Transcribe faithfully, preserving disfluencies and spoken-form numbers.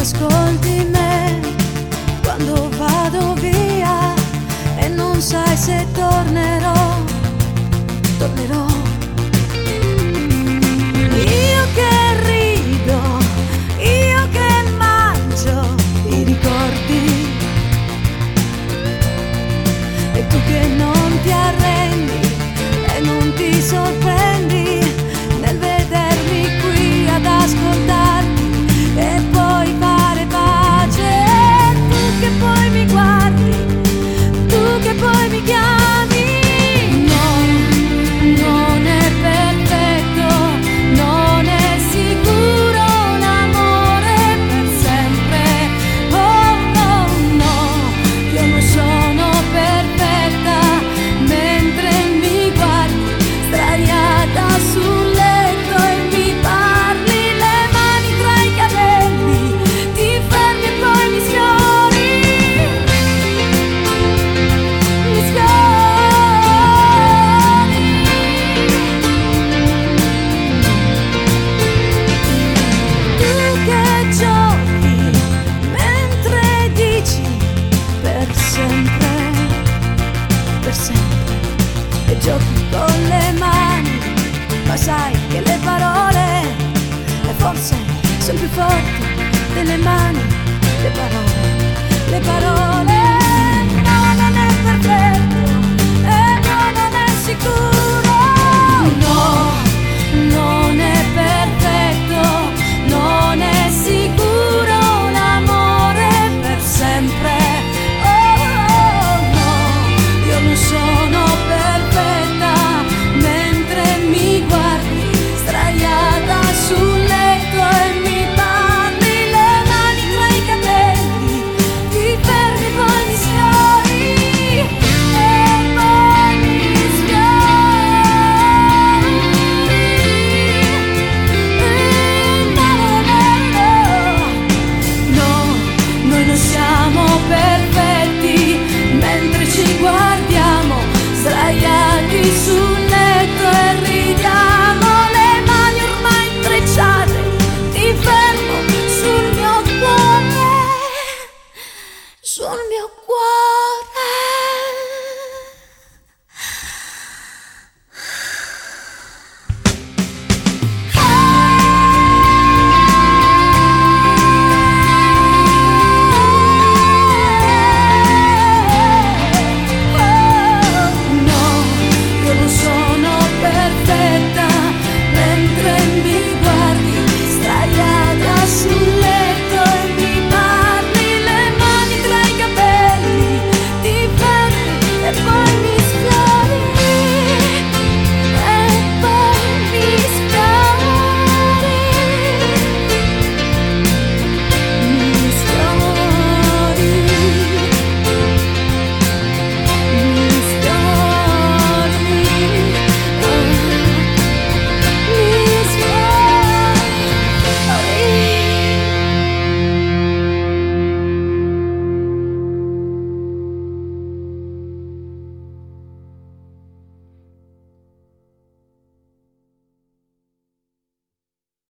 ascolti me quando vado via e non sai se tornerò, tornerò. Io che rido, io che mangio i ricordi, e tu che non ti arrendi e non ti sorprendi nel vedermi qui ad ascoltarti e poi fare pace. Tu che poi mi guardi, tu che poi mi chiami. No, non è perfetto, non è sicuro un amore per sempre. Oh no, no, io non sono perfetta mentre mi guardi sdraiata sul letto e mi parli, le mani tra i capelli, ti fermi e poi mi sfiori, mi sfiori. Tu che giochi mentre dici per sempre, per sempre, e giochi con le mani, ma sai che le parole, e forse sono più forti delle mani, le parole, le parole. No, non è perfetto, e no, non è sicuro